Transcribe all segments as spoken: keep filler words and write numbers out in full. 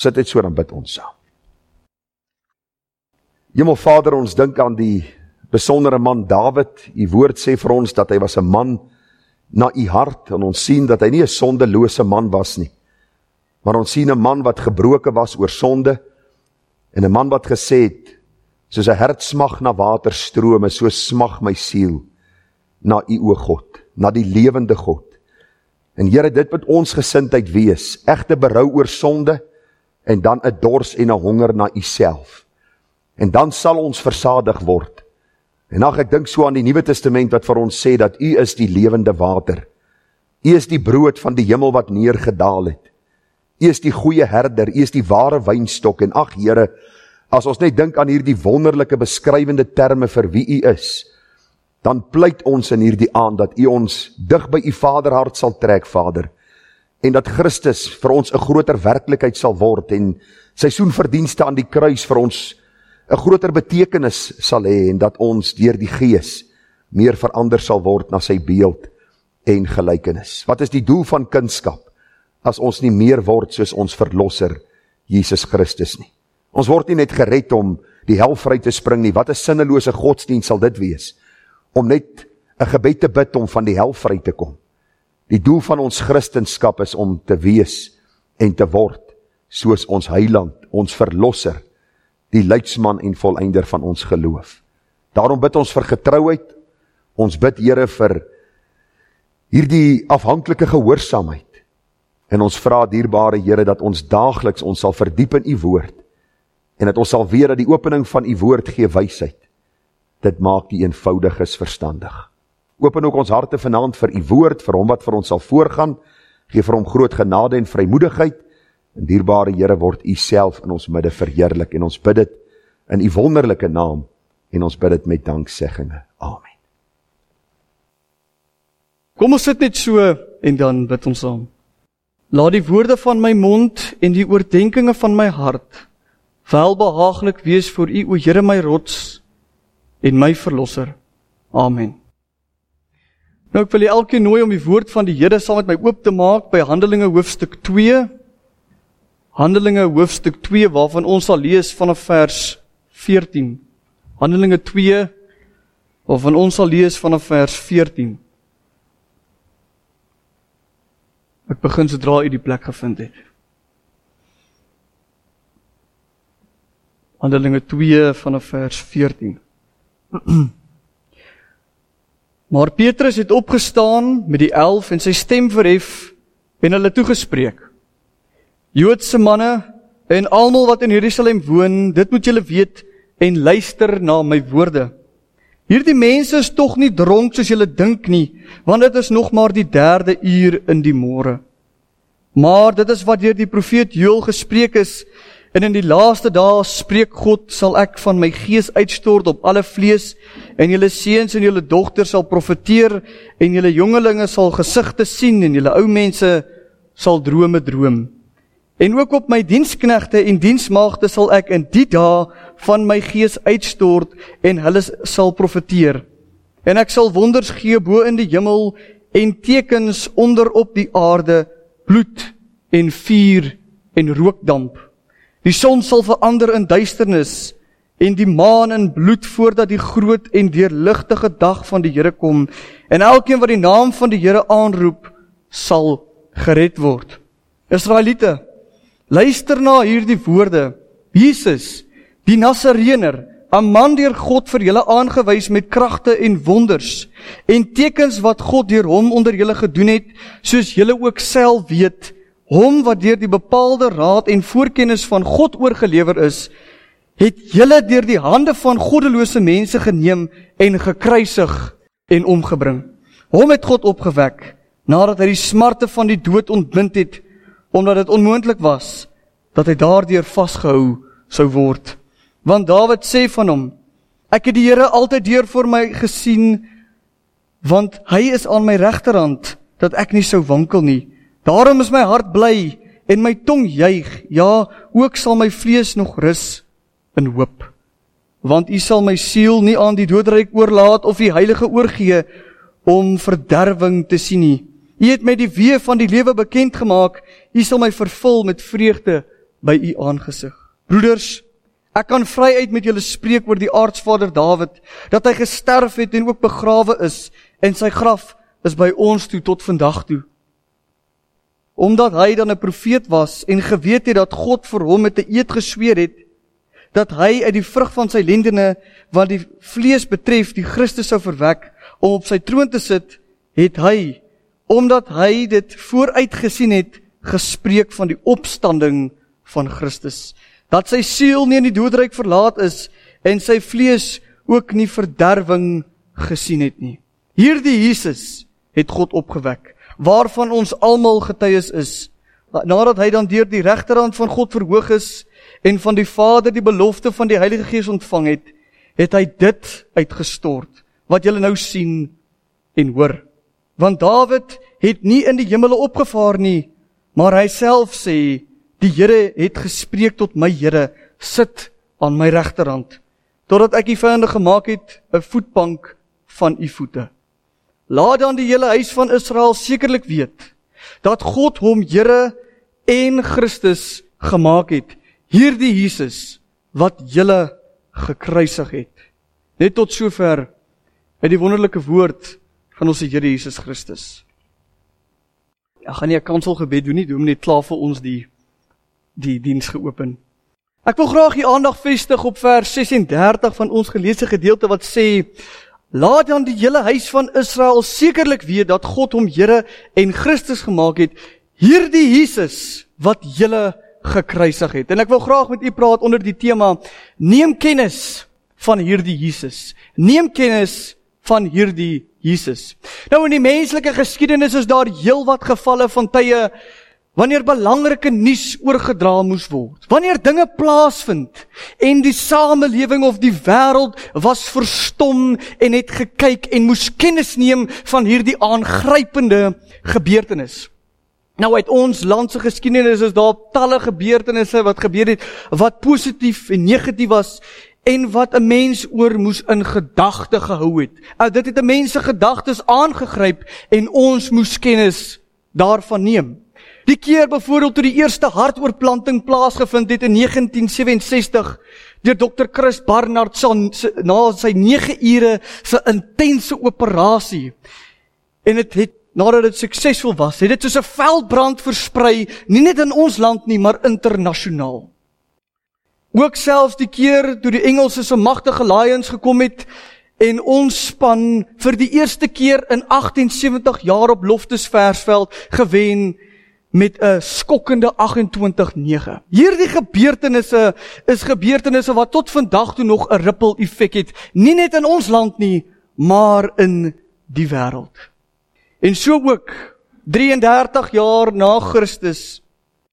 Sit dit so, dan bid ons saam. Hemelvader, ons dink aan die besondere man Dawid. U woord sê vir ons dat hy was 'n man na u hart, en ons sien dat hy nie 'n sondelose man was nie, maar ons sien 'n man wat gebroken was oor sonde, en 'n man wat gesê het, soos 'n hert smag na waterstrome, so smag my siel na u o God, na die lewende God. En Here, dit moet ons gesindheid wees, egte berou oor sonde, en dan 'n dors en 'n honger na u self. En dan sal ons versadig word. En ag, ek dink so aan die Nuwe Testament wat vir ons sê dat u is die lewende water. U is die brood van die hemel wat neergedaal het. U is die goeie herder, u is die ware wynstok. En ag Here, as ons net dink aan hierdie wonderlike beskrywende terme vir wie u is, dan pleit ons in hierdie aand dat u ons dig by u Vaderhart sal trek, Vader, en dat Christus vir ons 'n groter werklikheid sal word, en sy soenverdienste aan die kruis vir ons 'n groter betekenis sal hê, en dat ons deur die Gees meer verander sal word na sy beeld en gelykenis. Wat is die doel van kindskap, as ons nie meer word soos ons verlosser, Jesus Christus nie? Ons word nie net gered om die hel vry te spring nie. Wat 'n sinnelose godsdienst sal dit wees, om net 'n gebed te bid om van die hel vry te kom. Die doel van ons Christenskap is om te wees en te word soos ons Heiland, ons Verlosser, die leidsman en voleinder van ons geloof. Daarom bid ons vir getrouheid, ons bid Here vir hierdie afhanklike gehoorsaamheid, en ons vra dierbare Here dat ons daagliks ons sal verdiep in u woord, en dat ons sal weet dat die opening van u woord gee wysheid. Dit maak die eenvoudiges verstandig. Open ook ons harte vanaand vir u woord, vir hom wat vir ons sal voorgaan, gee vir hom groot genade en vrymoedigheid, en dierbare Here, word u self in ons midde verheerlik, en ons bid dit in u wonderlike naam, en ons bid dit met danksegging. Amen. Kom ons sit net so, en dan bid ons saam. Laat die woorde van my mond en die oordeenkinge van my hart welbehaaglik wees voor u, o Here, my rots en my verlosser. Amen. Nou, ek wil julle elkeen nooi om die woord van die Here saam met my oop te maak by Handelinge hoofstuk twee. Handelinge hoofstuk twee, waarvan ons sal lees vanaf vers veertien. Handelinge twee, waarvan ons sal lees vanaf vers veertien. Ek begin sodra u die plek gevind het. Handelinge twee vanaf vers veertien. Maar Petrus het opgestaan met die elf en sy stem verhef en hulle toegespreek. Joodse manne en almal wat in Jerusalem woon, dit moet julle weet en luister na my woorde. Hierdie mense is tog nie dronk soos julle dink nie, want dit is nog maar die derde uur in die môre. Maar dit is wat deur die profeet Joël gespreek is, en in die laaste dae spreek God, sal ek van my gees uitstort op alle vlees, en julle seuns en julle dogters sal profeteer, en julle jongelinge sal gesigte sien, en julle ou mense sal drome droom. En ook op my diensknegte en diensmaagde sal ek in die dae van my gees uitstort, en hulle sal profeteer. En ek sal wonders gee bo in die hemel, en tekens onder op die aarde, bloed en vuur en rookdamp. Die son sal verander in duisternis, en die maan in bloed, voordat die groot en deurligtige dag van die Here kom, en elkeen wat die naam van die Here aanroep, sal gered word. Israeliete, luister na hierdie woorde. Jesus, die Nasareëner, 'n man deur God vir julle aangewys met kragte en wonders, en tekens wat God deur hom onder julle gedoen het, soos julle ook self weet, hom wat deur die bepaalde raad en voorkennis van God oorgelewer is, het julle deur die hande van goddelose mense geneem en gekruisig en omgebring. Hom het God opgewek, nadat hy die smarte van die dood ontbind het, omdat dit onmoontlik was, dat hy daardeur vasgehou sou word. Want Dawid sê van hom, ek het die Here altyd deur voor my gesien, want hy is aan my regterhand, dat ek nie sou wankel nie. Daarom is my hart bly, en my tong juig, ja, ook sal my vlees nog rus in hoop. Want u sal my siel nie aan die doodryk oorlaat, of die heilige oorgee, om verderwing te sien nie. U het my die weë van die lewe bekend gemaak, u sal my vervul met vreugde by u aangesig. Broeders, ek kan vryuit met julle spreek oor die aartsvader Dawid, dat hy gesterf het en ook begrawe is, en sy graf is by ons toe tot vandag toe. Omdat hy dan 'n profeet was en geweet het dat God vir hom met 'n eed gesweer het, dat hy uit die vrug van sy lendene, wat die vlees betref, die Christus sou verwek, om op sy troon te sit, het hy, omdat hy dit vooruit gesien het, gespreek van die opstanding van Christus, dat sy siel nie in die doodryk verlaat is, en sy vlees ook nie verderwing gesien het nie. Hierdie Jesus het God opgewek, waarvan ons almal getuies is, nadat hy dan deur die regterhand van God verhoog is, en van die Vader die belofte van die Heilige Gees ontvang het, het hy dit uitgestort, wat julle nou sien en hoor. Want Dawid het nie in die hemele opgevaar nie, maar hy self sê, die Here het gespreek tot my Here, sit aan my regterhand, totdat ek die vyande gemaak het, 'n voetbank van u voete. Laat dan die hele huis van Israel sekerlik weet, dat God hom Here en Christus gemaak het, hierdie Jesus, wat julle gekruisig het. Net tot sover uit die wonderlike woord van ons Here Jesus Christus. Ek gaan nie 'n kanselgebed doen nie, doen net klaar vir ons die, die diens geopen. Ek wil graag die aandag vestig op vers ses en dertig van ons geleesde gedeelte wat sê, laat dan die hele huis van Israel sekerlik weet dat God hom Here en Christus gemaak het, hierdie Jesus wat julle gekruisig het. En ek wil graag met u praat onder die tema, neem kennis van hierdie Jesus. Neem kennis van hierdie Jesus. Nou in die menslike geskiedenis is daar heelwat gevalle van tye, wanneer belangrike nuus oorgedra moes word, wanneer dinge plaasvind, en die samelewing of die wêreld was verstom en het gekyk en moes kennis neem van hierdie aangrypende gebeurtenis. Nou uit ons landse geskiedenis is daar talle gebeurtenisse wat gebeur het, wat positief en negatief was, en wat 'n mens oor moes in gedagte gehou het. Uh, dit het 'n mens se gedagtes aangegryp, en ons moes kennis daarvan neem. Die keer byvoorbeeld toe die eerste hartoortplanting plaasgevind het in negentien sewensestig, deur dokter Chris Barnard, na sy nege ure se intense operasie, en het het nadat dit suksesvol was, het dit soos 'n veldbrand versprei, nie net in ons land nie, maar internasionaal. Ook selfs die keer toe die Engelse se magtige Lions gekom het, en ons span vir die eerste keer in agt en sewentig jaar op Loftus Versveld gewen, met 'n skokkende agt en twintig nege. Hierdie gebeurtenisse is gebeurtenisse wat tot vandag toe nog 'n ripple effek het, nie net in ons land nie, maar in die wêreld. En so ook drie en dertig jaar na Christus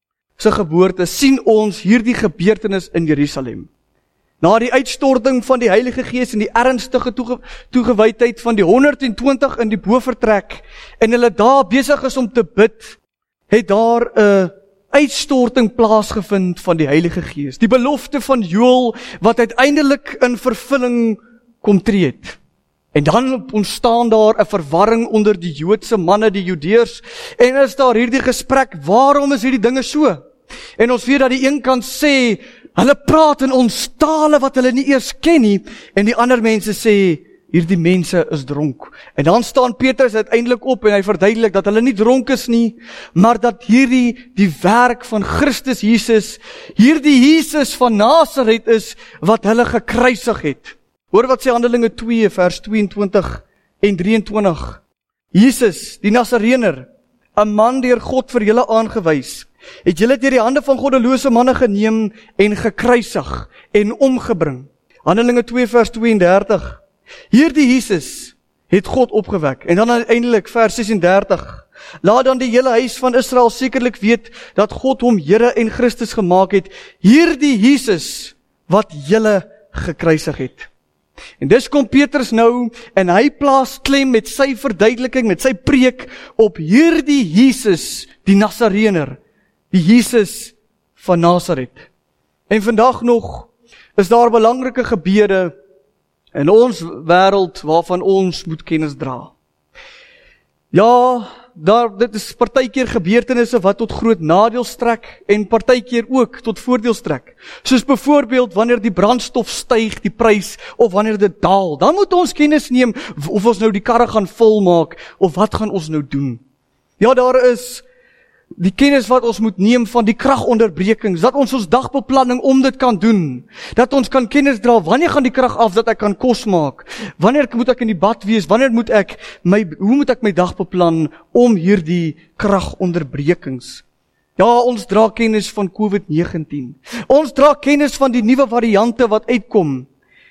se geboorte sien ons hierdie gebeurtenis in Jerusalem. Na die uitstorting van die Heilige Gees en die ernstige toege, toegewydheid van die honderd en twintig in die bovertrek, en hulle daar besig is om te bid, het daar 'n uitstorting plaasgevind van die Heilige Gees. Die belofte van Joël wat uiteindelik in vervulling kom tree het. En dan ontstaan daar 'n verwarring onder die Joodse manne, die Judeërs, en is daar hierdie gesprek, waarom is hierdie dinge so? En ons weet dat die een kant sê, hulle praat in ons tale wat hulle nie eers ken nie, en die ander mense sê, hierdie mense is dronk. En dan staan Petrus uiteindelik op en hy verduidelik dat hulle nie dronk is nie, maar dat hierdie die werk van Christus Jesus, hierdie Jesus van Nasaret is, wat hulle gekruisig het. Hoor wat sê Handelinge twee vers tweeëntwintig en drieëntwintig. Jesus, die Nasareëner, 'n man deur God vir julle aangewys, het julle deur die hande van goddelose manne geneem en gekruisig en omgebring. Handelinge twee vers twee en dertig. Hierdie Jesus het God opgewek. En dan uiteindelik vers ses en dertig. Laat dan die hele huis van Israel sekerlik weet dat God hom Here en Christus gemaak het. Hierdie Jesus wat julle gekruisig het. En dis kom Petrus nou en hy plaas klem met sy verduideliking, met sy preek op hierdie Jesus, die Nasareëner, die Jesus van Nasaret. En vandag nog is daar belangrike gebeure in ons wêreld waarvan ons moet kennis dra. Ja, daar, dit is partykeer gebeurtenisse wat tot groot nadeel strek en partykeer ook tot voordeel strek. Soos byvoorbeeld wanneer die brandstof styg, die prys, of wanneer dit daal, dan moet ons kennis neem of ons nou die karre gaan volmaak, of wat gaan ons nou doen. Ja, daar is die kennis wat ons moet neem van die kragonderbrekings, dat ons ons dagbeplanning om dit kan doen, dat ons kan kennis dra, wanneer gaan die krag af, dat ek kan kos maak, wanneer moet ek in die bad wees, wanneer moet ek my, hoe moet ek my dag beplan om hierdie kragonderbrekings. Ja, ons dra kennis van COVID negentien, ons dra kennis van die nuwe variante wat uitkom,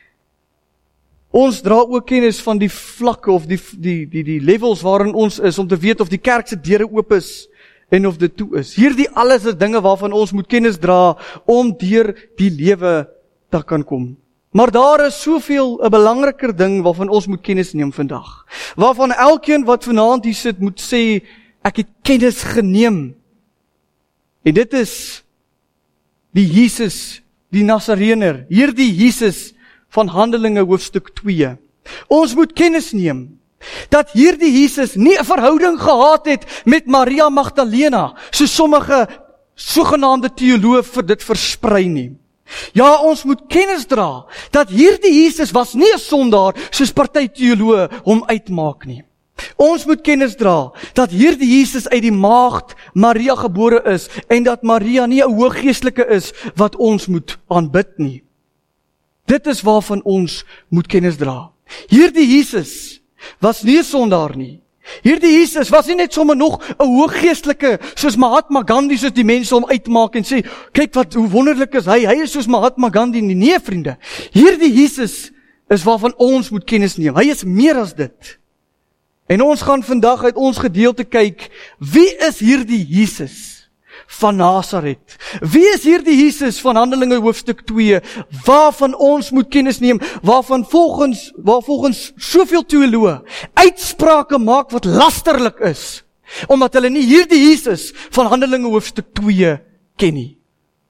ons dra ook kennis van die vlakke of die, die, die, die levels waarin ons is, om te weet of die kerk se deure oop is, en of dit toe is. Hierdie alles is dinge waarvan ons moet kennis dra, om deur die lewe te kan kom. Maar daar is soveel 'n belangriker ding waarvan ons moet kennis neem vandag. Waarvan elkeen wat vanaand hier sit moet sê, ek het kennis geneem. En dit is die Jesus, die Nasareëner, hierdie Jesus van Handelinge hoofstuk twee. Ons moet kennis neem dat hierdie Jesus nie 'n verhouding gehad het met Maria Magdalena, soos sommige sogenaamde teoloë vir dit versprei nie. Ja, ons moet kennis dra, dat hierdie Jesus was nie 'n sondaar, soos party teoloë hom uitmaak nie. Ons moet kennis dra, dat hierdie Jesus uit die maagd Maria gebore is, en dat Maria nie 'n hooggeestelike is, wat ons moet aanbid nie. Dit is waarvan ons moet kennis dra. Hierdie Jesus was nie 'n sondaar nie. Hierdie Jesus was nie net sommer nog 'n hooggeestelike, soos Mahatma Gandhi, soos die mense hom uitmaak en sê, kyk wat, hoe wonderlik is hy, hy is soos Mahatma Gandhi nie. Nee, vriende, hierdie Jesus is waarvan ons moet kennis neem. Hy is meer as dit. En ons gaan vandag uit ons gedeelte kyk, wie is hierdie Jesus van Nasaret? Wie is hierdie Jesus van Handelinge hoofstuk twee, waarvan ons moet kennis neem, waarvan volgens, waar volgens soveel teoloë uitsprake maak wat lasterlik is, omdat hulle nie hierdie Jesus van Handelinge hoofstuk twee ken nie.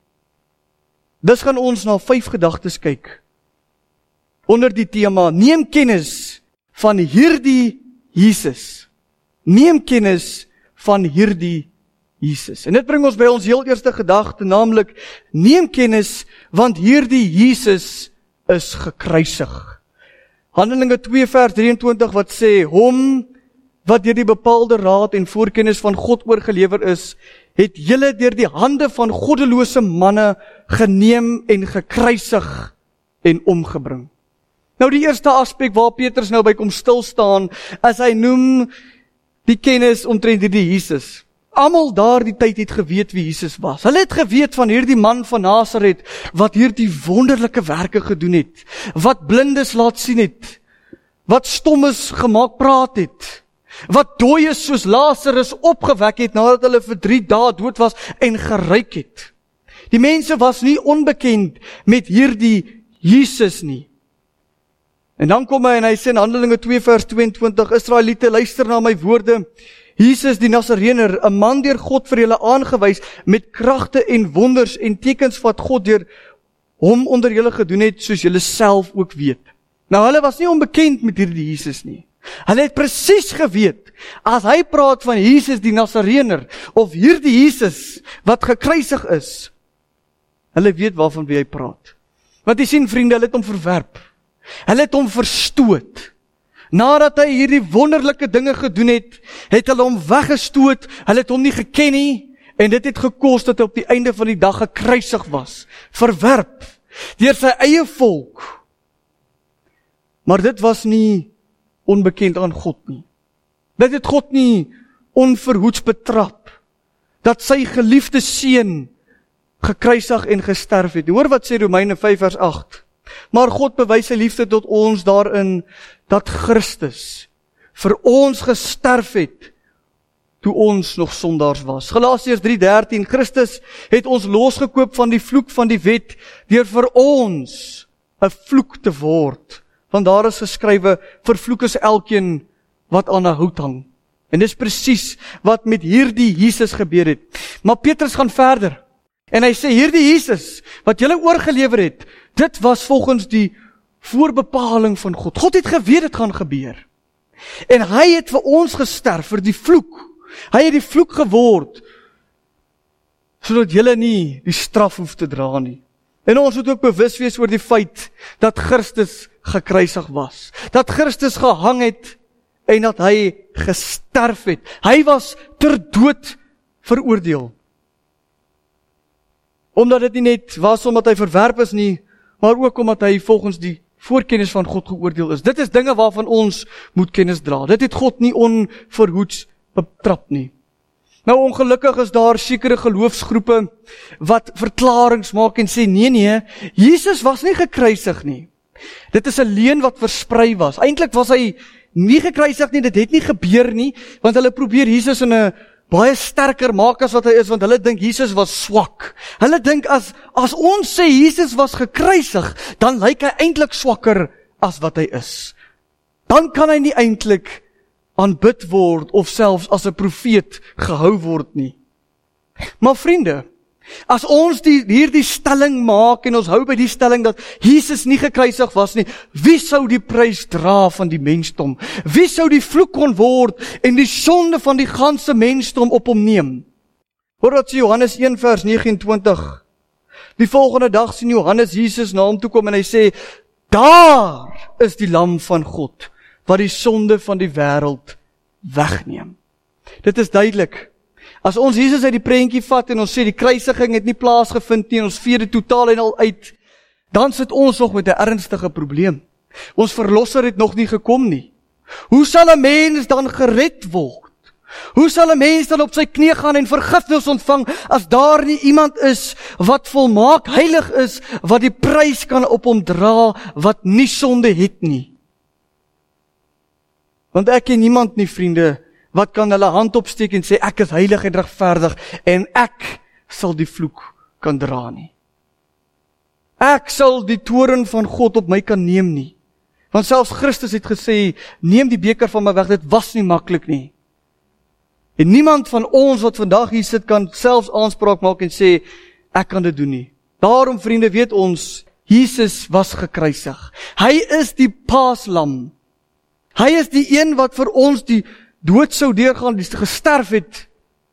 Dus gaan ons na vyf gedagtes kyk, onder die tema, neem kennis van hierdie Jesus. Neem kennis van hierdie Jesus. En dit bring ons by ons heel eerste gedagte, naamlik, neem kennis, want hierdie Jesus is gekruisig. Handelinge twee vers drieëntwintig wat sê, hom wat deur die bepaalde raad en voorkennis van God oorgelewer is, het julle deur die hande van goddelose manne geneem en gekruisig en omgebring. Nou die eerste aspek waar Petrus nou by kom stil staan, as hy noem die kennis omtrent hierdie Jesus. Almal daar die tyd het geweet wie Jesus was. Hulle het geweet van hierdie man van Nasaret, wat hierdie wonderlike werke gedoen het, wat blindes laat sien het, wat stommes gemaak praat het, wat dooies soos Lazarus opgewek het, nadat hulle vir drie dae dood was en geryk het. Die mense was nie onbekend met hierdie Jesus nie. En dan kom hy en hy sê in Handelinge twee vers tweeëntwintig, Israeliete, luister na my woorde, Jesus die Nasareëner, 'n man deur God vir julle aangewys, met kragte en wonders en tekens wat God deur hom onder julle gedoen het, soos julle self ook weet. Nou hulle was nie onbekend met hierdie Jesus nie. Hulle het presies geweet, as hy praat van Jesus die Nasareëner, of hierdie Jesus wat gekruisig is, hulle weet waarvan wie hy praat. Want jy sien vriende, hulle het hom verwerp. Hulle het hom verstoot. Nadat hy hierdie wonderlike dinge gedoen het, het hulle hom weggestoot, hulle het hom nie geken nie, en dit het gekos dat hy op die einde van die dag gekruisig was, verwerp, deur sy eie volk. Maar dit was nie onbekend aan God nie. Dit het God nie onverhoeds betrap, dat sy geliefde seun gekruisig en gesterf het. Hoor wat sê Romeine vyf vers agt. Maar God bewys sy liefde tot ons daarin, dat Christus vir ons gesterf het, toe ons nog sondaars was. Galasiërs drie dertien, Christus het ons losgekoop van die vloek van die wet, deur vir ons 'n vloek te word. Want daar is geskrywe, vervloek is elkeen wat aan 'n hout hang. En dis presies wat met hierdie Jesus gebeur het. Maar Petrus gaan verder, en hy sê, hierdie Jesus, wat julle oorgelewer het, dit was volgens die voorbepaling van God. God het geweet dit gaan gebeur. En hy het vir ons gesterf, vir die vloek, Hy het die vloek geword, sodat julle nie die straf hoef te dra nie. En ons moet ook bewus wees oor die feit, dat Christus gekruisig was, dat Christus gehang het, en dat hy gesterf het. Hy was ter dood veroordeel. Omdat dit nie net was omdat hy verwerp is nie, maar ook omdat hy volgens die voorkennis van God geoordeel is. Dit is dinge waarvan ons moet kennis dra. Dit het God nie onverhoeds betrap nie. Nou ongelukkig is daar sekere geloofsgroepe wat verklarings maak en sê, nee nee, Jesus was nie gekruisig nie. Dit is 'n leuen wat versprei was. Eintlik was hy nie gekruisig nie, dit het nie gebeur nie, want hulle probeer Jesus in 'n baie sterker maak as wat hy is, want hulle dink Jesus was swak. Hulle dink as, as ons sê Jesus was gekruisig, dan lyk hy eintlik swakker as wat hy is. Dan kan hy nie eintlik aanbid word, of selfs as 'n profeet gehou word nie. Maar vriende, as ons die, hier die stelling maak, en ons hou by die stelling dat Jesus nie gekruisig was nie, wie sou die prys dra van die mensdom? Wie sou die vloek kon word, en die sonde van die ganse mensdom op hom neem? Hoor wat sê Johannes een vers negenentwintig. Die volgende dag sien Johannes Jesus na hom toe kom, en hy sê, daar is die lam van God, wat die sonde van die wêreld wegneem. Dit is duidelik. As ons Jesus uit die prentjie vat en ons sê die kruisiging het nie plaasgevind nie, en ons vee dit totaal en al uit, dan sit ons nog met 'n ernstige probleem. Ons verlosser het nog nie gekom nie. Hoe sal 'n mens dan gered word? Hoe sal 'n mens dan op sy knie gaan en vergifnis ontvang, as daar nie iemand is wat volmaak heilig is, wat die prys kan op hom dra, wat nie sonde het nie? Want ek ken niemand nie, vriende, wat kan hulle hand opsteek en sê, ek is heilig en regverdig, en ek sal die vloek kan dra nie. Ek sal die toorn van God op my kan neem nie. Want selfs Christus het gesê, neem die beker van my weg, dit was nie maklik nie. En niemand van ons wat vandag hier sit, kan selfs aanspraak maak en sê, ek kan dit doen nie. Daarom, vriende, weet ons, Jesus was gekruisig. Hy is die paaslam. Hy is die een wat vir ons die dood sou deurgaan, die gesterf het,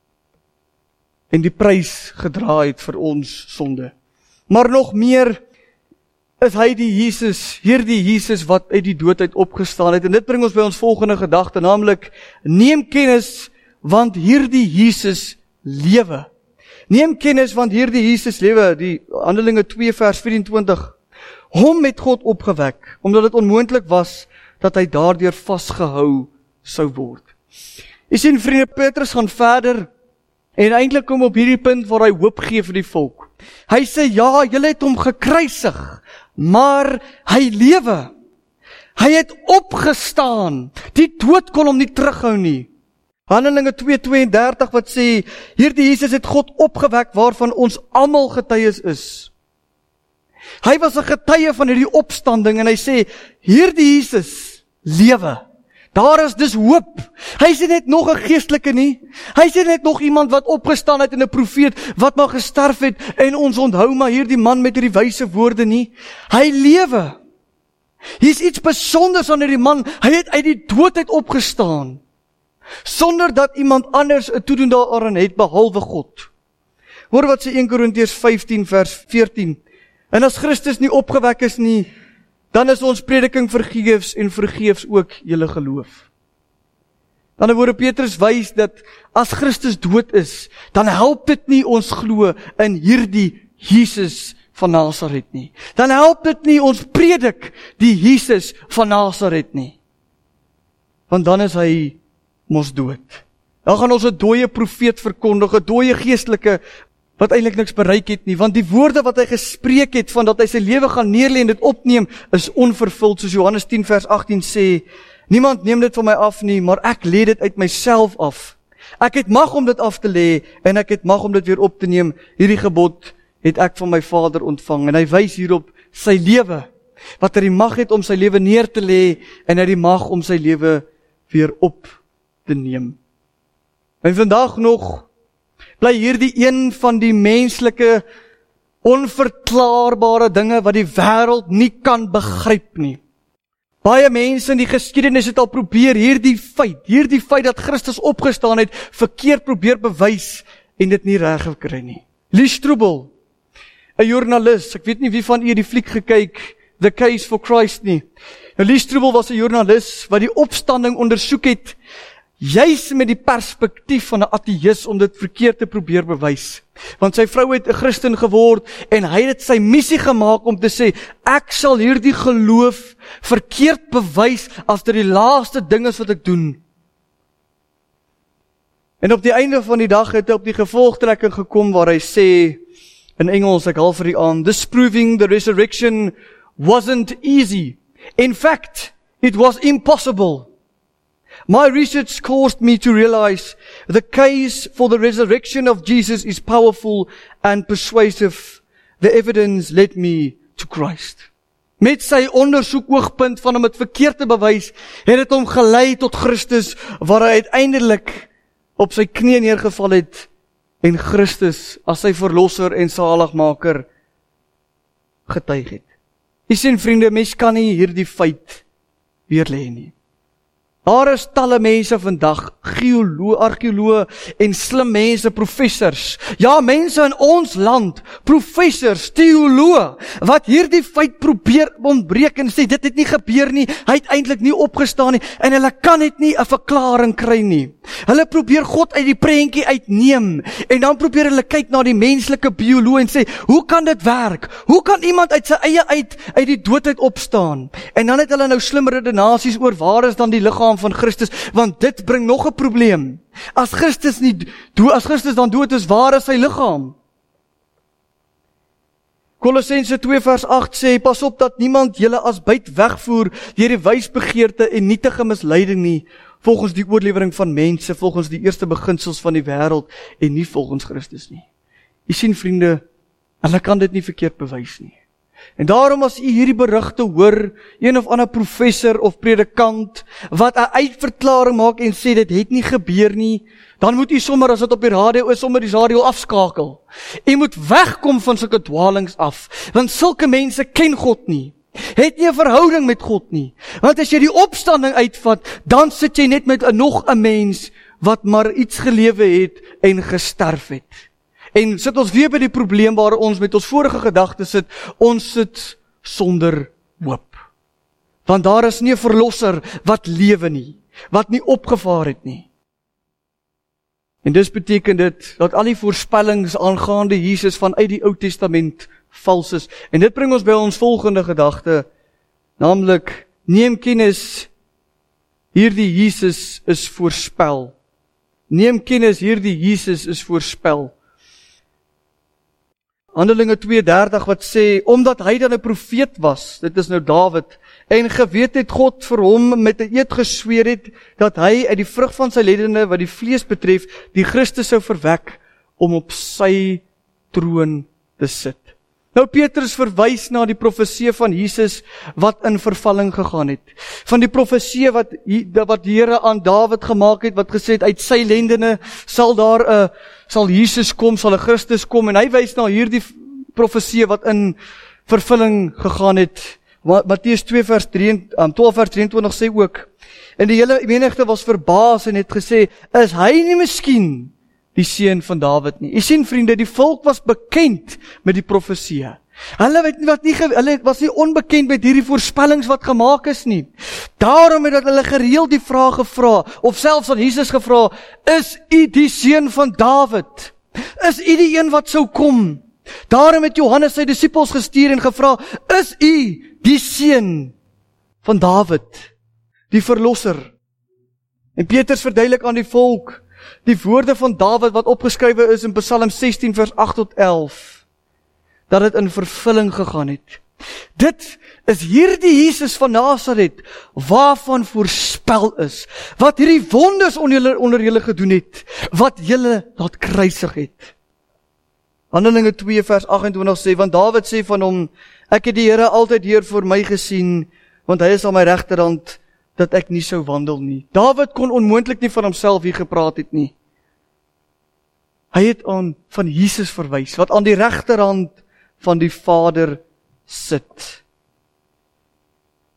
en die prys gedra het vir ons sonde. Maar nog meer is hy die Jesus, hierdie Jesus wat uit die dood uit opgestaan het, en dit bring ons by ons volgende gedagte, naamlik, neem kennis, want hierdie Jesus lewe. Neem kennis, want hierdie Jesus lewe, die Handelinge twee vers vyf-en-twintig, hom het God opgewek, omdat dit onmoontlik was, dat hy daardeur vasgehou sou word. Jy sien, vriende, Petrus gaan verder, en eintlik kom op hierdie punt waar hy hoop gee vir die volk. Hy sê, ja, julle het hom gekruisig, maar hy lewe. Hy het opgestaan. Die dood kon hom nie terughou nie. Handelinge twee twee-en-dertig wat sê, hierdie Jesus het God opgewek waarvan ons almal getuies is. Hy was 'n getuie van hierdie opstanding en hy sê, hierdie Jesus lewe. Daar is dus hoop. Hy is net nog 'n geestelike nie. Hy is net nog iemand wat opgestaan het en 'n profeet wat maar gesterf het en ons onthou maar hierdie man met hierdie wyse woorde nie. Hy lewe. Hier is iets besonders aan hierdie man. Hy het uit die dood uit opgestaan. Sonder dat iemand anders 'n toedoen daaraan het behalwe God. Hoor wat sê een Korintiërs vyftien vers veertien. En as Christus nie opgewek is nie, dan is ons prediking vergeefs en vergeefs ook julle geloof. Dan word Petrus wys dat as Christus dood is, dan help dit nie ons glo in hierdie Jesus van Nasaret nie. Dan help dit nie ons predik die Jesus van Nasaret nie. Want dan is hy mos dood. Dan gaan ons 'n dooie profeet verkondig, 'n dooie geestelike wat eintlik niks bereik het nie, want die woorde wat hy gespreek het, van dat hy sy lewe gaan neerlê en dit opneem, is onvervuld, soos Johannes tien vers agttien sê, niemand neem dit van my af nie, maar ek lê dit uit myself af. Ek het mag om dit af te lê, en ek het mag om dit weer op te neem. Hierdie gebod het ek van my Vader ontvang, en hy wys hierop sy lewe, wat hy die mag het om sy lewe neer te lê, en hy die mag om sy lewe weer op te neem. En vandag nog bly hierdie een van die menslike, onverklaarbare dinge wat die wêreld nie kan begryp nie. Baie mense in die geskiedenis het al probeer hierdie feit, hierdie feit dat Christus opgestaan het, verkeerd probeer bewys en dit nie reg gekry nie. Lee Strobel, 'n joernalis, ek weet nie wie van u die fliek gekyk, The Case for Christ nie. Nou, Lee Strobel was 'n joernalis wat die opstanding ondersoek het, juis met die perspektief van 'n ateïs om dit verkeerd te probeer bewys. Want sy vrou het 'n Christen geword en hy het sy missie gemaak om te sê, ek sal hierdie geloof verkeerd bewys as dit die laaste ding is wat ek doen. En op die einde van die dag het hy op die gevolgtrekking gekom waar hy sê, in Engels, ek haal vir die aan, disproving the resurrection wasn't easy. In fact, it was impossible. My research caused me to realize the case for the resurrection of Jesus is powerful and persuasive. The evidence led me to Christ. Met sy ondersoek oogpunt van om het verkeerd te bewys, het het hom gelei tot Christus, waar hy uiteindelik op sy knie neergeval het en Christus as sy verlosser en saligmaker getuig het. Jy sien vriende, mens kan nie hierdie feit weerlê nie. Daar is talle mense vandag, geoloë, argeoloë en slim mense, professors. Ja, mense in ons land, professors, teoloë, wat hierdie feit probeer ontbreek en sê, dit het nie gebeur nie, hy het eintlik nie opgestaan nie, en hulle kan net nie 'n verklaring kry nie. Hulle probeer God uit die prentjie uitneem, en dan probeer hulle kyk na die menslike bioloog en sê, hoe kan dit werk? Hoe kan iemand uit sy eie uit, uit die dood uit opstaan? En dan het hulle nou slim redenasies oor waar is dan die liggaam van Christus, want dit bring nog 'n probleem. As Christus nie dood, as Christus dan dood is, waar is sy liggaam? Kolossense twee vers agt sê, pas op dat niemand julle as byt wegvoer deur die wysbegeerte en nietige misleiding nie, volgens die oorlewering van mense, volgens die eerste beginsels van die wêreld en nie volgens Christus nie. Jy sien vriende, hulle kan dit nie verkeerd bewys nie. En daarom as u hierdie berigte hoor, een of ander professor of predikant, wat 'n uitverklaring maak en sê dit het nie gebeur nie, dan moet u sommer, as dit op die radio is, sommer die radio afskakel. U moet wegkom van sulke dwalings af, want sulke mense ken God nie, het nie 'n verhouding met God nie. Want as jy die opstanding uitvat, dan sit jy net met 'n nog 'n mens, wat maar iets gelewe het en gesterf het. En sit ons weer by die probleem waar ons met ons vorige gedagtes sit, ons sit sonder hoop. Want daar is nie 'n verlosser wat lewe nie, wat nie opgevaar het nie. En dis beteken dit, dat al die voorspellings aangaande Jesus vanuit die Ou Testament vals is. En dit bring ons by ons volgende gedagte, naamlik, neem kennis, hierdie Jesus is voorspel. Neem kennis, hierdie Jesus is voorspel. Handelinge twee dertig wat sê, omdat hy dan 'n profeet was, dit is nou Dawid, en geweet het God vir hom met 'n eed gesweer het, dat hy uit die vrug van sy lendene, wat die vlees betref, die Christus sou verwek, om op sy troon te sit. Nou Petrus verwys na die profesie van Jesus, wat in vervulling gegaan het. Van die profesie wat, wat die Here aan Dawid gemaak het, wat gesê het, uit sy lendene sal daar 'n sal Jesus kom, sal 'n Christus kom, en hy wys na hierdie profesie wat in vervulling gegaan het. Matteus twee vers twaalf vers drieëntwintig sê ook, en die hele menigte was verbaas en het gesê, is hy nie miskien die seun van Dawid nie? Jy sien vriende, die volk was bekend met die profesie. Hulle weet nie wat nie, hulle was nie onbekend met hierdie voorspellings wat gemaak is nie. Daarom het hulle gereeld die vraag gevra, of selfs aan Jesus gevra, is u die seun van Dawid? Is u die een wat sou kom? Daarom het Johannes sy disippels gestuur en gevra, is u die seun van Dawid, die verlosser? En Petrus verduidelik aan die volk, die woorde van Dawid wat opgeskrywe is in Psalm sestien vers agt tot elf, dat dit in vervulling gegaan het. Dit is hierdie Jesus van Nasaret, waarvan voorspel is, wat hierdie wonders onder julle, onder julle gedoen het, wat julle laat kruisig het. Handelinge twee vers agt en twintig sê, want Dawid sê van hom, ek het die Here altyd hier voor my gesien, want hy is aan my regterhand, dat ek nie sou wandel nie. Dawid kon onmoontlik nie van homself hier gepraat het nie. Hy het aan van Jesus verwys, wat aan die regterhand van die Vader sit.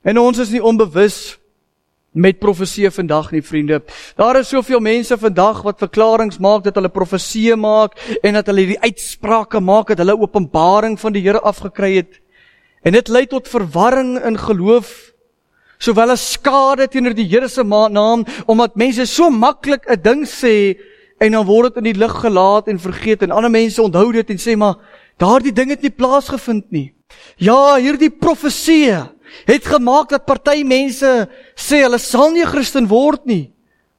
En ons is nie onbewus met profesie vandag nie, vriende. Daar is soveel mense vandag wat verklarings maak, dat hulle profesie maak, en dat hulle die uitsprake maak, dat hulle openbaring van die Here afgekry het. En dit lei tot verwarring in geloof, sowel as skade teenoor die Here se naam, omdat mense so maklik 'n ding sê, en dan word dit in die lug gelaat en vergeet, en ander mense onthou dit en sê, maar daardie ding het nie plaasgevind nie. Ja, hierdie profesie het gemaak dat party mense sê, hulle sal nie 'n Christen word nie.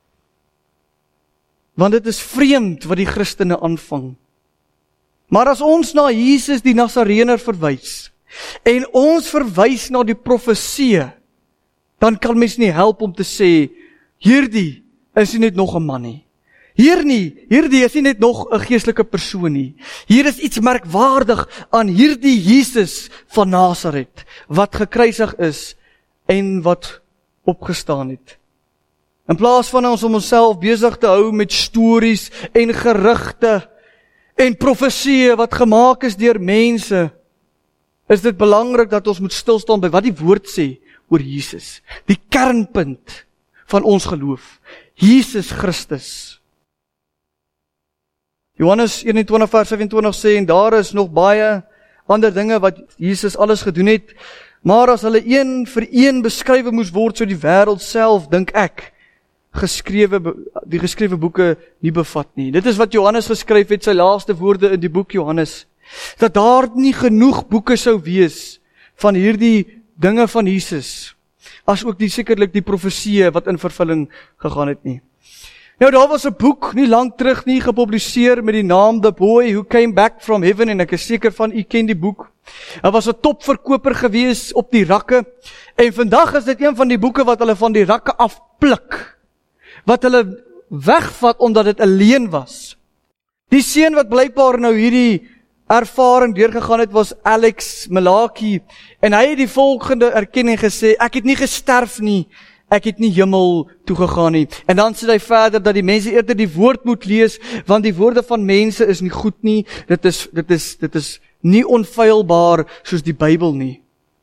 Want dit is vreemd wat die Christene aanvang. Maar as ons na Jesus die Nasareëner verwys, en ons verwys na die profesie, dan kan mens nie help om te sê, hierdie is nie net nog 'n man nie. Hier nie, hierdie is nie net nog 'n geestelike persoon nie. Hier is iets merkwaardig aan hierdie Jesus van Nasaret, wat gekruisig is en wat opgestaan het. In plaas van ons om onsself besig te hou met stories en gerugte en profesieë wat gemaak is deur mense, is dit belangrik dat ons moet stil staan by wat die woord sê oor Jesus. Die kernpunt van ons geloof, Jesus Christus. Johannes eenentwintig vers vyfentwintig sê, en daar is nog baie ander dinge wat Jesus alles gedoen het, maar as hulle een vir een beskrywe moes word, so die wêreld self, dink ek, geskrewe, die geskrewe boeke nie bevat nie. Dit is wat Johannes geskryf het, sy laaste woorde in die boek Johannes, dat daar nie genoeg boeke sou wees van hierdie dinge van Jesus, as ook die sekerlik die profesieë wat in vervulling gegaan het nie. Nou, daar was 'n boek, nie lang terug nie, gepubliseer met die naam The Boy Who Came Back From Heaven, en ek is seker van u ken die boek. Hy was 'n topverkoper gewees op die rakke, en vandag is dit een van die boeke wat hulle van die rakke afpluk, wat hulle wegvat omdat dit 'n leuen was. Die seun wat blykbaar nou hierdie ervaring deurgegaan het, was Alex Malaki, en hy het die volgende erkenning gesê, ek het nie gesterf nie, ek het nie hemel toegegaan nie. En dan sê hy verder dat die mense eerder die woord moet lees, want die woorde van mense is nie goed nie, dit is, dit is, dit is nie onfeilbaar soos die Bybel nie.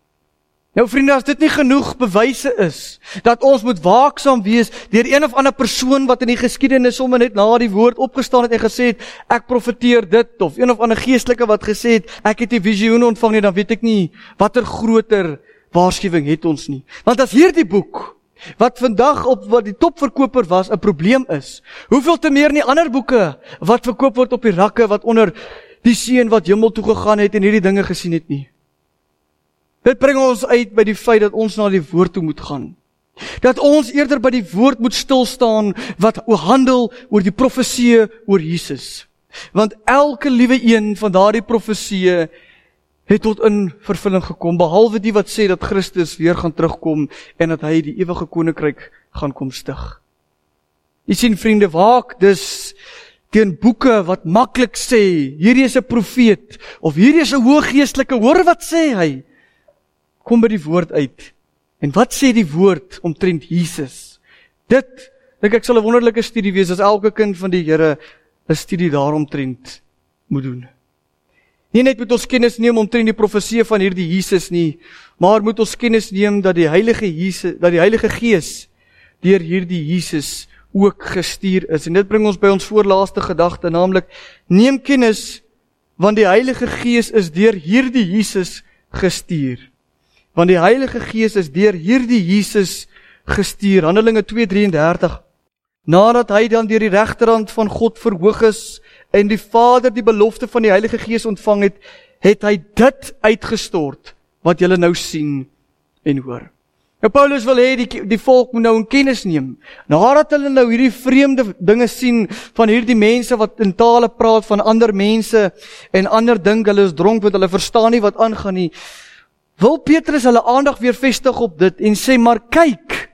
Nou vriende, as dit nie genoeg bewyse is, dat ons moet waaksaam wees deur een of ander persoon wat in die geskiedenis sommer net na die woord opgestaan het en gesê het, ek profeteer dit, of een of ander geestelike wat gesê het, ek het die visioen ontvang nie, dan weet ek nie, wat 'n groter waarskuwing het ons nie. Want as hierdie boek, wat vandag op wat die topverkoper was, 'n probleem is, hoeveel te meer nie ander boeke, wat verkoop word op die rakke, wat onder die seun wat hemel toe gegaan het en hierdie dinge gesien het nie. Dit bring ons uit by die feit dat ons na die woord toe moet gaan. Dat ons eerder by die woord moet stilstaan, wat handel oor die profesieë oor Jesus. Want elke liewe een van daardie profesieë het tot in vervulling gekom, behalwe die wat sê dat Christus weer gaan terugkom, en dat hy die ewige koninkryk gaan kom stig. Jy sien vriende, waak dus teen boeke wat maklik sê, hierdie is 'n profeet, of hierdie is 'n hooggeestelike, hoor wat sê hy? Kom by die woord uit. En wat sê die woord omtrent Jesus? Dit, dink ek sal 'n wonderlike studie wees, as elke kind van die Here 'n studie daaromtrent moet doen. Nie net moet ons kennis neem omtrent die profesie van hierdie Jesus nie, maar moet ons kennis neem dat die Heilige Jesus, dat die Heilige Gees deur hierdie Jesus ook gestuur is. En dit bring ons by ons voorlaaste gedagte, naamlik, neem kennis, want die Heilige Gees is deur hierdie Jesus gestuur. Want die Heilige Gees is deur hierdie Jesus gestuur. Handelinge twee drie en dertig. Nadat hy dan deur die regterhand van God verhoog is, en die Vader die belofte van die Heilige Gees ontvang het, het hy dit uitgestort, wat julle nou sien en hoor. Nou Paulus wil hê die, die volk moet nou in kennis neem. Nadat hulle nou hierdie vreemde dinge sien, van hierdie mense wat in tale praat van ander mense, en ander dink hulle is dronk, want hulle verstaan nie wat aangaan nie, wil Petrus hulle aandag weer vestig op dit, en sê, maar kyk,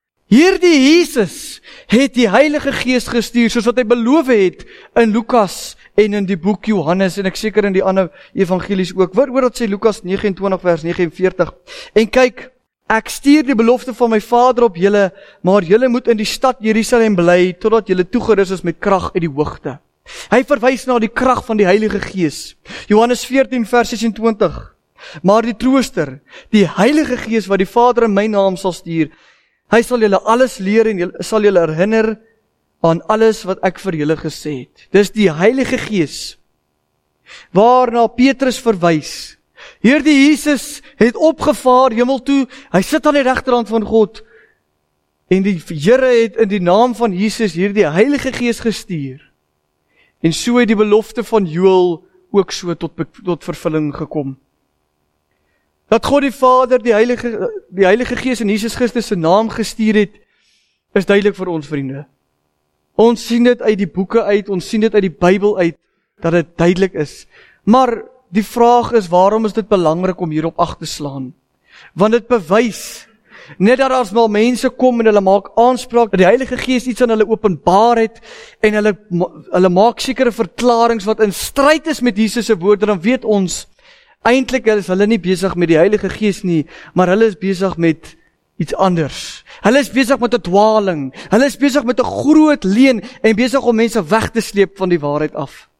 hierdie Jesus het die Heilige Gees gestuur, soos wat hy beloof het in Lukas en in die boek Johannes, en ek seker in die ander evangelies ook. Wat oor dat sê Lukas negenentwintig vers negenenveertig. En kyk, ek stuur die belofte van my Vader op julle, maar julle moet in die stad Jerusalem bly, totdat julle toegerus is met krag uit die hoogte. Hy verwys na die krag van die Heilige Gees. Johannes veertien vers sesentwintig. Maar die trooster, die Heilige Gees wat die Vader in my naam sal stuur, hy sal julle alles leer en julle, sal julle herinner aan alles wat ek vir julle gesê het. Dis die Heilige Gees waarna Petrus verwys. Hierdie Jesus het opgevaar hemel toe, hy sit aan die regterhand van God, en die Here het in die naam van Jesus hierdie Heilige Gees gestuur. En so het die belofte van Joël ook so tot, tot vervulling gekom. Dat God die Vader die Heilige, die Heilige Gees in Jesus Christus se naam gestuur het, is duidelik vir ons vriende. Ons sien dit uit die boeke uit, ons sien dit uit die Bybel uit, dat dit duidelik is. Maar die vraag is, waarom is dit belangrik om hierop ag te slaan? Want dit bewys, net dat as wel mense kom en hulle maak aanspraak, dat die Heilige Gees iets aan hulle openbaar het, en hulle, hulle maak sekere verklarings wat in stryd is met Jesus se woorde, dan weet ons, eintlik is hulle nie besig met die Heilige Gees nie, maar hulle is besig met iets anders. Hulle is besig met 'n dwaling, hulle is besig met 'n groot leuen, en besig om mense weg te sleep van die waarheid af.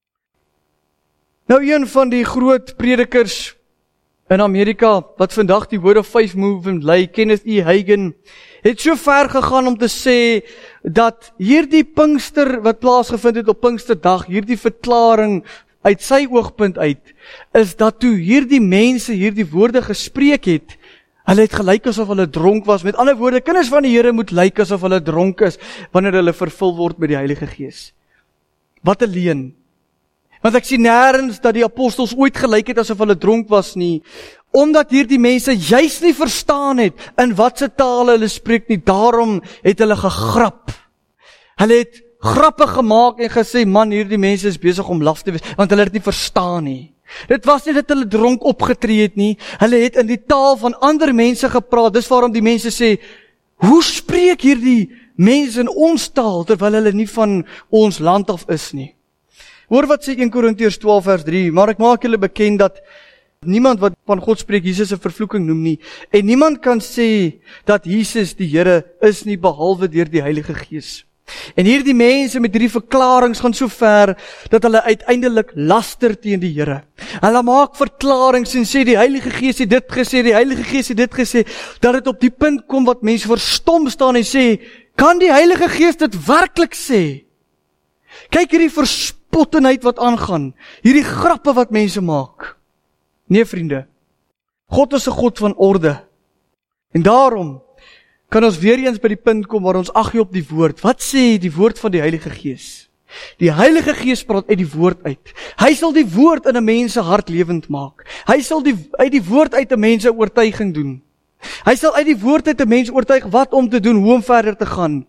Nou een van die groot predikers in Amerika, wat vandag die Word of Faith Movement lei, Kenneth E. Hagin, het so ver gegaan om te sê, dat hierdie Pinkster, wat plaasgevind het op Pinksterdag, hierdie verklaring, uit sy oogpunt uit, is dat toe hierdie mense hierdie woorde gespreek het, hulle het gelyk asof hulle dronk was. Met ander woorde, kinders van die Here moet lyk asof hulle dronk is, wanneer hulle vervul word met die Heilige Gees. Wat 'n leuen. Want ek sien nêrens dat die apostels ooit gelyk het asof hulle dronk was nie, omdat hierdie mense juis nie verstaan het, in watse tale hulle spreek nie, daarom het hulle gegrap. Hulle het grappe gemaak en gesê, man, hierdie mense is besig om laf te wees, want hulle het nie verstaan nie. Dit was nie dat hulle dronk opgetree het nie, hulle het in die taal van ander mense gepraat, dis waarom die mense sê, hoe spreek hierdie mense in ons taal, terwyl hulle nie van ons land af is nie. Hoor wat sê Eerste Korintiërs twaalf vers drie, maar ek maak julle bekend dat niemand wat van God spreek Jesus 'n vervloeking noem nie, en niemand kan sê dat Jesus die Here is nie, behalwe deur die Heilige Gees. En hierdie mense met hierdie verklarings gaan so ver, dat hulle uiteindelik laster teen die Here. Hulle maak verklarings en sê die Heilige Gees het dit gesê, die Heilige Gees het dit gesê, dat dit op die punt kom wat mense verstom staan en sê, kan die Heilige Gees dit werklik sê? Kyk hierdie verspottenheid wat aangaan, hierdie grappe wat mense maak. Nee vriende, God is 'n God van orde. En daarom kan ons weer eens by die punt kom waar ons ag gee op die woord. Wat sê die woord van die Heilige Gees? Die Heilige Gees praat uit die woord uit. Hy sal die woord in 'n mens se hart lewend maak. Hy sal die, uit die woord uit 'n mens se oortuiging doen. Hy sal uit die woord uit 'n mens oortuig wat om te doen, hoe om verder te gaan.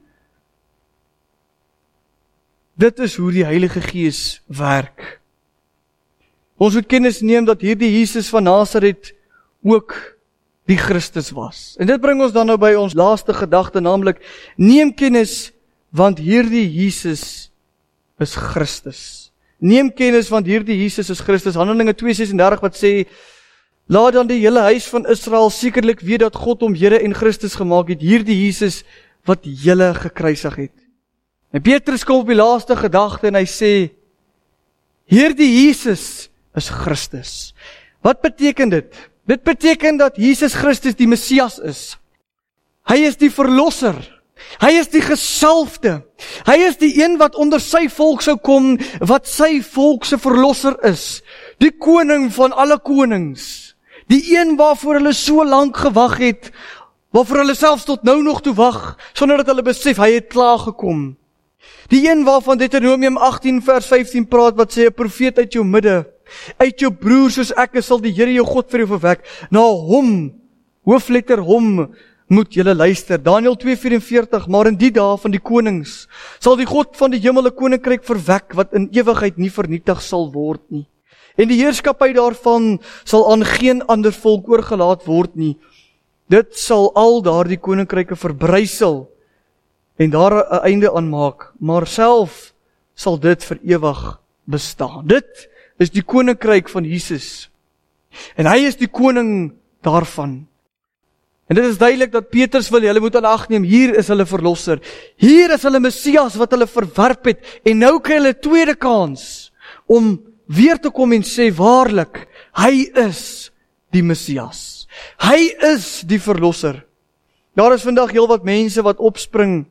Dit is hoe die Heilige Gees werk. Ons moet kennis neem dat hierdie Jesus van Nasaret ook die Christus was. En dit bring ons dan nou by ons laaste gedagte, naamlik, neem kennis, want hierdie Jesus is Christus. Neem kennis, want hierdie Jesus is Christus. Handelinge twee ses en dertig wat sê, laat dan die hele huis van Israel sekerlik weet dat God hom Here en Christus gemaak het, hierdie Jesus wat julle gekruisig het. En Petrus kom op die laaste gedagte en hy sê, hierdie Jesus is Christus. Wat beteken dit? Dit beteken dat Jesus Christus die Messias is. Hy is die verlosser. Hy is die gesalfde. Hy is die een wat onder sy volk sou kom, wat sy volk se verlosser is. Die koning van alle konings. Die een waarvoor hulle so lank gewag het, waarvoor hulle selfs tot nou nog toe wag, sonder dat hulle besef, hy het klaar gekom. Die een waarvan Deuteronomium agttien vers vyftien praat, wat sê, 'n profeet uit jou midde, uit jou broer soos ek is, sal die Here jou God vir jou verwek. Na hom, hoofletter hom, moet julle luister. Daniël twee vyf en veertig, maar in die dae van die konings, sal die God van die hemel 'n koninkryk verwek, wat in ewigheid nie vernietig sal word nie. En die heerskappy daarvan sal aan geen ander volk oorgelaat word nie. Dit sal al daardie koninkryke verbrysel, en daar 'n einde aan maak, maar self sal dit vir ewig bestaan. Dit is die koninkryk van Jesus. En hy is die koning daarvan. En dit is duidelik dat Petrus wil, hulle moet aan ag neem, hier is hulle verlosser. Hier is hulle Messias wat hulle verwerp het, en nou kry hulle 'n tweede kans, om weer te kom en sê, waarlik, hy is die Messias. Hy is die verlosser. Daar is vandag heel wat mense wat opspring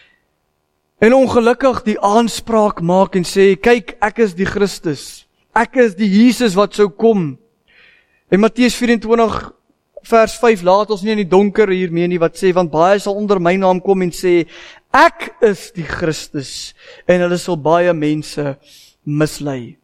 en ongelukkig die aanspraak maak en sê, kyk, ek is die Christus. Ek is die Jesus wat sou kom. En Matteus vyf-en-twintig vers vyf laat ons nie in die donker hiermee nie, wat sê, want baie sal onder my naam kom en sê, ek is die Christus, en hulle sal baie mense mislei.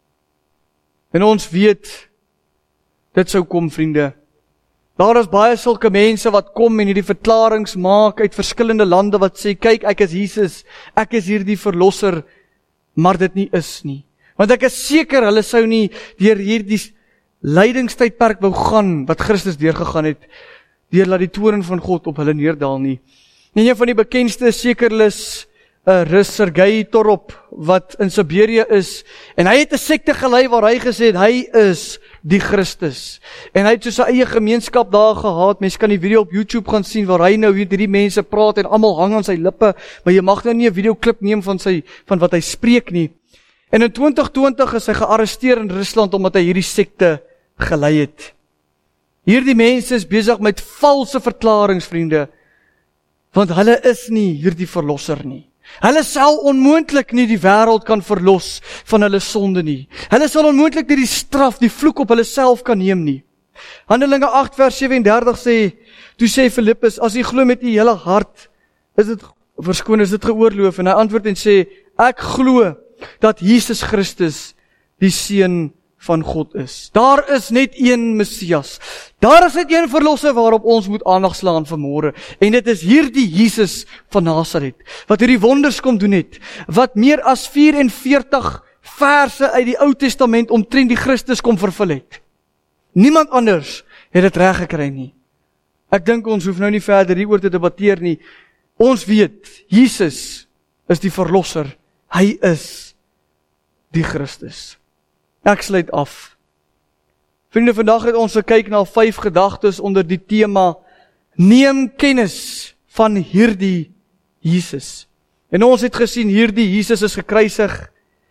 En ons weet, dit sou kom, vriende. Daar is baie sulke mense wat kom en hierdie verklarings maak uit verskillende lande wat sê, kyk, ek is Jesus, ek is hier die verlosser, maar dit nie is nie. Want ek is seker, hulle sou nie deur hierdie lydingstydperk wou gaan, wat Christus deurgegaan het, deur laat die toorn van God op hulle neerdal nie. En een van die bekendste is sekerlis uh, Rus Sergei Torop, wat in Siberië is, en hy het 'n sekte gelei waar hy gesê het, hy is die Christus. En hy het so sy eie gemeenskap daar gehad. Mense kan die video op YouTube gaan sien, waar hy nou hierdie mense praat, en almal hang aan sy lippe, maar jy mag nou nie 'n videoklip neem van, sy, van wat hy spreek nie. En in twintig twintig is hy gearresteer in Rusland, omdat hy hierdie sekte gelei het. Hierdie mense is besig met valse verklarings, vriende, want hulle is nie hierdie verlosser nie. Hulle sal onmoontlik nie die wêreld kan verlos van hulle sonde nie. Hulle sal onmoontlik nie die straf, die vloek op hulle self kan neem nie. Handelinge agt vers sewe-en-dertig sê, toe sê Filippus, as jy glo met u hele hart, is dit verskoon, is dit geoorloof, en hy antwoord en sê, ek glo dat Jesus Christus die seun van God is. Daar is net een Messias. Daar is net een verlosser waarop ons moet aandag slaan vanmôre. En dit is hierdie Jesus van Nasaret, wat hierdie wonders kom doen het, wat meer as vyf-en-veertig verse uit die Ou Testament omtrent die Christus kom vervul het. Niemand anders het dit reg gekry nie. Ek dink ons hoef nou nie verder hieroor te debatteer nie. Ons weet, Jesus is die verlosser. Hy is die Christus. Ek sluit af. Vriende, vandag het ons gekyk na vyf gedagtes onder die tema neem kennis van hierdie Jesus. En ons het gesien hierdie Jesus is gekruisig,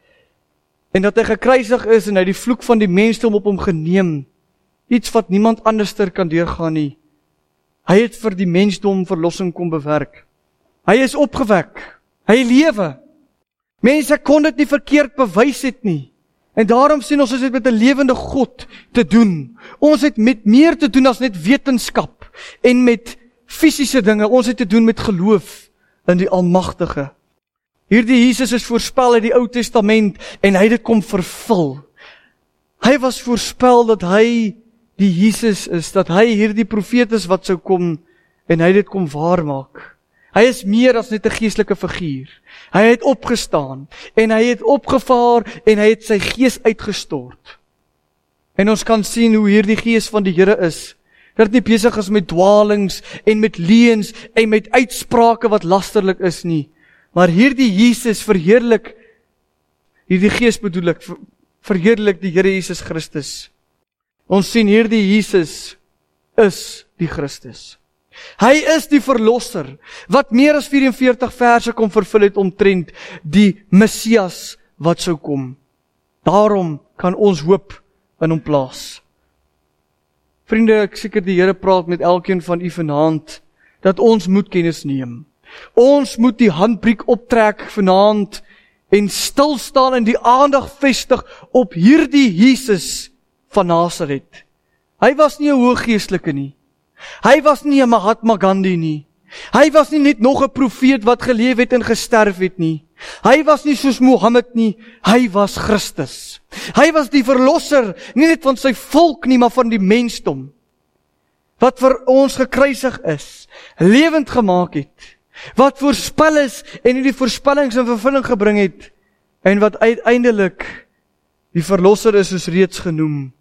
en dat hy gekruisig is en hy die vloek van die mensdom op hom geneem, iets wat niemand anderster kan deurgaan nie. Hy het vir die mensdom verlossing kom bewerk. Hy is opgewek, hy lewe. Mense kon dit nie verkeerd bewys het nie. En daarom sien ons, ons het met 'n lewende God te doen. Ons het met meer te doen as net wetenskap en met fisiese dinge. Ons het te doen met geloof in die Almagtige. Hierdie Jesus is voorspel uit die Ou Testament en hy het dit kom vervul. Hy was voorspel dat hy die Jesus is, dat hy hierdie profeet is wat sou kom en hy het dit kom waarmaak. Hy is meer as net 'n geestelike figuur. Hy het opgestaan en hy het opgevaar en hy het sy gees uitgestort. En ons kan sien hoe hierdie gees van die Here is. Dat dit nie besig is met dwaalings en met leuns en met uitsprake wat lasterlik is nie. Maar hierdie Jesus verheerlik, hierdie gees bedoel ek, verheerlik die Here Jesus Christus. Ons sien hierdie Jesus is die Christus. Hy is die verlosser, wat meer as vyf-en-veertig verse kom vervul het omtrent die Messias wat sou kom. Daarom kan ons hoop in hom plaas. Vriende, ek seker die Here praat met elkeen van u vanaand, dat ons moet kennis neem. Ons moet die handbriek optrek vanaand en stil staan en die aandag vestig op hierdie Jesus van Nasaret. Hy was nie 'n hooggeestelike nie. Hy was nie 'n Mahatma Gandhi nie. Hy was nie net nog 'n profeet wat geleef het en gesterf het nie. Hy was nie soos Mohammed nie, hy was Christus. Hy was die verlosser, nie net van sy volk nie, maar van die mensdom. Wat vir ons gekruisig is, lewend gemaak het, wat voorspel is en die voorspellings in vervulling gebring het, en wat uiteindelik die verlosser is soos reeds genoem.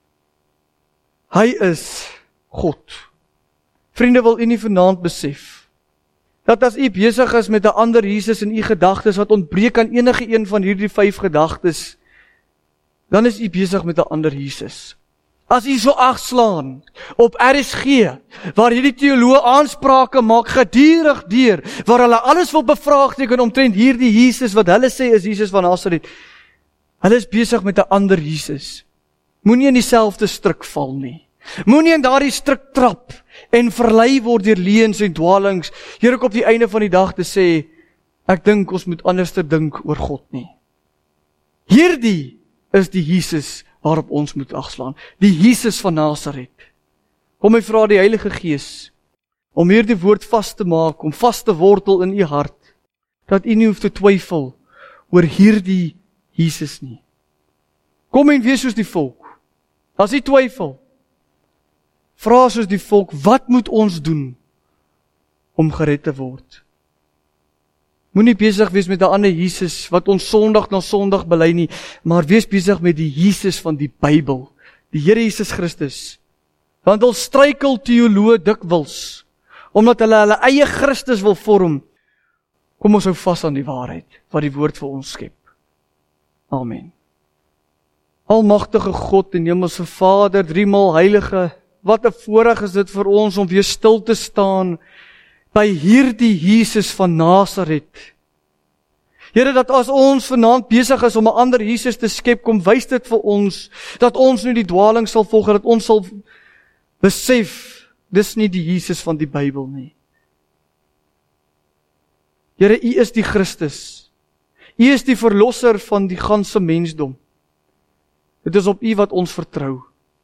Hy is God. Vriende, wil u nie vanaand besef, dat as u besig is met 'n ander Jesus in u gedagtes, wat ontbreek aan enige een van hierdie vyf gedagtes, dan is u besig met 'n ander Jesus. As u so agslaan op R S G, waar hierdie teoloë aansprake maak gedurig deur, waar hulle alles wil bevraagteken omtrent hierdie Jesus, wat hulle sê is Jesus van Nasaret, hulle is besig met 'n ander Jesus. Moenie in dieselfde struik val nie. Moenie in daardie struik trap en verlei word deur leuns en dwaalings, hier ook op die einde van die dag te sê, ek dink ons moet anders te dink oor God nie. Hierdie is die Jesus waarop ons moet agslaan, die Jesus van Nasaret. Kom ek vra die Heilige Gees, om hierdie woord vas te maak, om vas te wortel in u hart, dat u nie hoef te twyfel oor hierdie Jesus nie. Kom en wees soos die volk. As u twyfel, vra soos die volk, wat moet ons doen om gered te word? Moenie besig wees met 'n ander Jesus wat ons Sondag na Sondag bely nie, maar wees besig met die Jesus van die Bybel, die Here Jesus Christus. Want hulle struikel teoloë dikwels, omdat hulle hulle eie Christus wil vorm. Kom ons hou vas aan die waarheid, wat die woord vir ons skep. Amen. Almagtige God en Hemelse Vader, driemaal heilige, wat 'n voorreg is dit vir ons om weer stil te staan by hierdie Jesus van Nasaret. Here, dat as ons vanaand besig is om 'n ander Jesus te skep, kom wys dit vir ons, dat ons nie die dwaling sal volg, dat ons sal besef, dis nie die Jesus van die Bybel nie. Here, U is die Christus. U is die verlosser van die ganse mensdom. Dit is op U wat ons vertrou.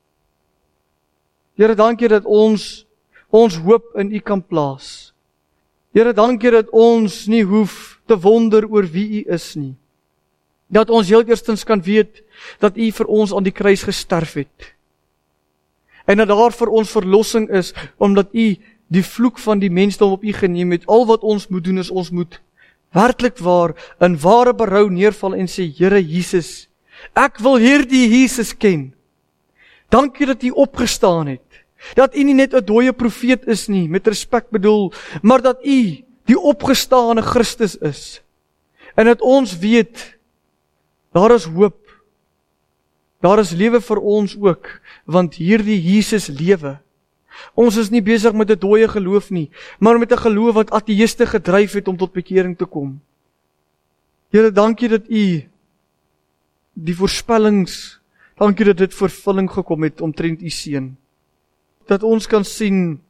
Here, dankie dat ons ons hoop in U kan plaas. Here, dankie dat ons nie hoef te wonder oor wie U is nie. Dat ons heel eerstens kan weet dat U vir ons aan die kruis gesterf het. En dat daar vir ons verlossing is, omdat U die vloek van die mensdom op U geneem het. Al wat ons moet doen is, ons moet werklik waar, in ware berou neerval en sê, Here Jesus, ek wil hierdie Jesus ken. Dankie dat U opgestaan het. Dat U nie net 'n dooie profeet is nie, met respek bedoel, maar dat U die opgestane Christus is. En dat ons weet, daar is hoop. Daar is lewe vir ons ook, want hierdie Jesus lewe. Ons is nie besig met 'n dooie geloof nie, maar met 'n geloof wat ateïste gedryf het om tot bekering te kom. Here, dankie dat U die voorspellings, dankie dat dit vervulling gekom het omtrent U seun. Dat ons kan sien,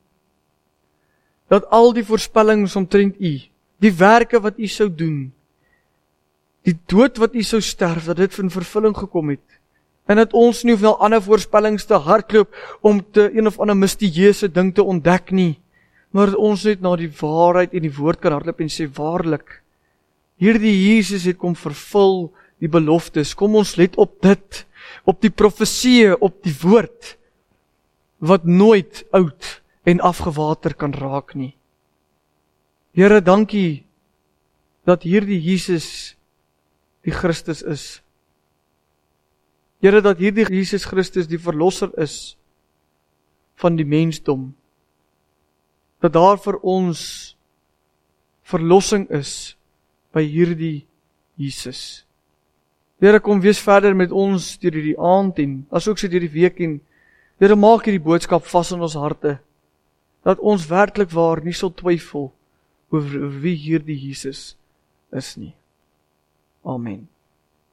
dat al die voorspellings omtrent U, die werke wat U sou doen, die dood wat U sou sterf, dat dit in vervulling gekom het. En dat ons nie hoef na ander voorspellings te hardloop om te een of ander mysterieuse ding te ontdek nie, maar dat ons net na die waarheid en die woord kan hardloop en sê, waarlik, hierdie Jesus het kom vervul die beloftes. Kom ons let op dit, op die profeseë, op die woord, wat nooit oud en afgewater kan raak nie. Here, dankie dat hierdie Jesus die Christus is. Here, dat hierdie Jesus Christus die verlosser is van die mensdom. Dat daar vir ons verlossing is by hierdie Jesus. Here, kom wees verder met ons deur die aand en as ook so deur die week en Here, maak hierdie boodskap vas in ons harte, dat ons werklik waar nie sal twyfel oor wie hierdie Jesus is nie. Amen.